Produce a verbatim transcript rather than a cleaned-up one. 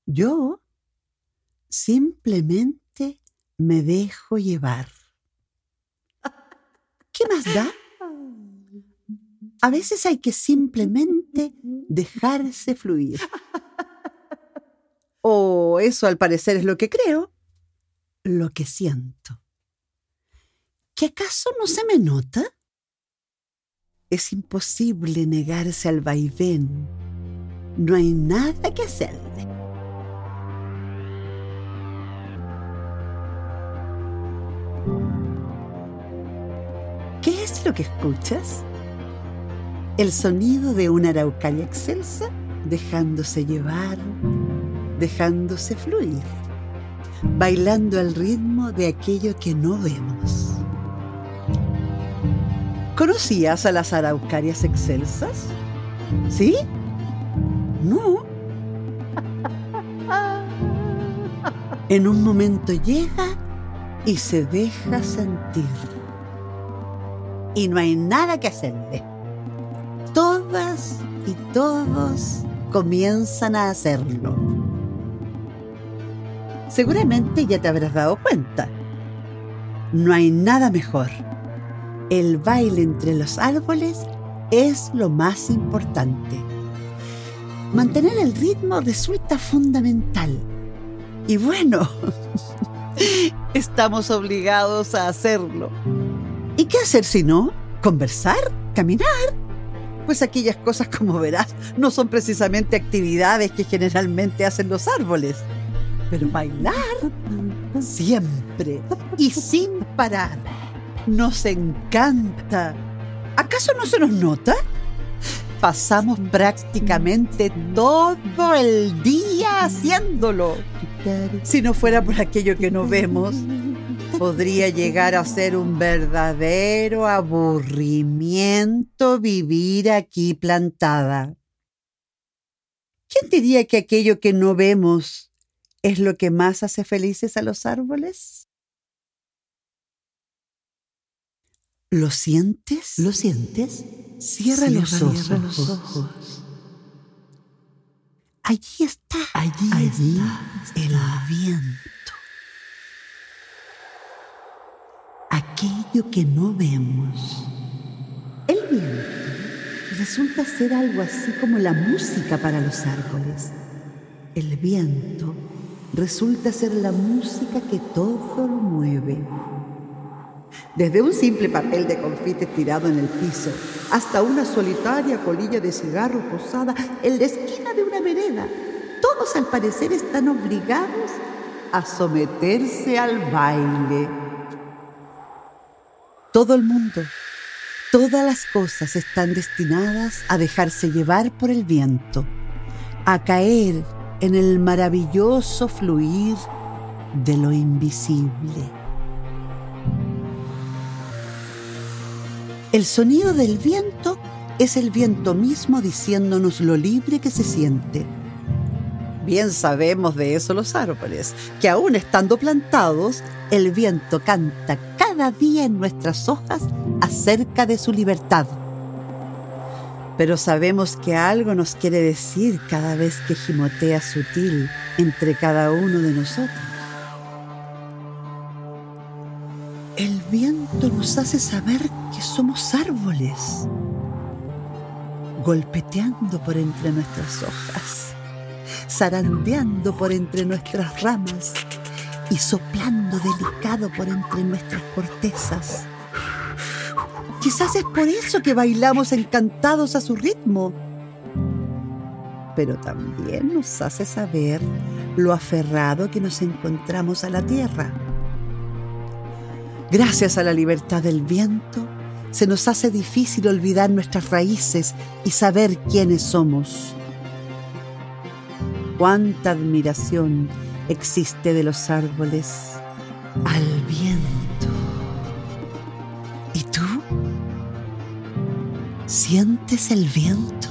Yo simplemente me dejo llevar. ¿Qué más da? A veces hay que simplemente dejarse fluir. O eso al parecer es lo que creo, lo que siento. ¿Qué acaso no se me nota? Es imposible negarse al vaivén. No hay nada que hacerle. ¿Qué es lo que escuchas? El sonido de una araucaria excelsa dejándose llevar, dejándose fluir, bailando al ritmo de aquello que no vemos. ¿Conocías a las araucarias excelsas? ¿Sí? No. En un momento llega y se deja sentir. Y no hay nada que hacerle. Todas y todos comienzan a hacerlo. Seguramente ya te habrás dado cuenta. No hay nada mejor. El baile entre los árboles es lo más importante. Mantener el ritmo resulta fundamental. Y bueno, estamos obligados a hacerlo. ¿Y qué hacer si no? ¿Conversar? ¿Caminar? Pues aquellas cosas, como verás, no son precisamente actividades que generalmente hacen los árboles. Pero bailar, siempre y sin parar, nos encanta. ¿Acaso no se nos nota? Pasamos prácticamente todo el día haciéndolo. Si no fuera por aquello que no vemos, podría llegar a ser un verdadero aburrimiento vivir aquí plantada. ¿Quién diría que aquello que no vemos es lo que más hace felices a los árboles? ¿Lo sientes? ¿Lo sientes? Cierra, Cierra los, ojos. los ojos. Allí está. Allí, Allí está. El viento. Aquello que no vemos. El viento resulta ser algo así como la música para los árboles. El viento resulta ser la música que todo lo mueve. Desde un simple papel de confite tirado en el piso hasta una solitaria colilla de cigarro posada en la esquina de una vereda, todos al parecer están obligados a someterse al baile. Todo el mundo, todas las cosas están destinadas a dejarse llevar por el viento, a caer en el maravilloso fluir de lo invisible. El sonido del viento es el viento mismo diciéndonos lo libre que se siente. Bien sabemos de eso los árboles, que aún estando plantados, el viento canta cada día en nuestras hojas acerca de su libertad. Pero sabemos que algo nos quiere decir cada vez que gimotea sutil entre cada uno de nosotros. El viento nos hace saber que somos árboles, golpeteando por entre nuestras hojas, zarandeando por entre nuestras ramas y soplando delicado por entre nuestras cortezas. Quizás es por eso que bailamos encantados a su ritmo, pero también nos hace saber lo aferrado que nos encontramos a la tierra. Gracias a la libertad del viento, se nos hace difícil olvidar nuestras raíces y saber quiénes somos. Cuánta admiración existe de los árboles al viento. ¿Y tú? ¿Sientes el viento?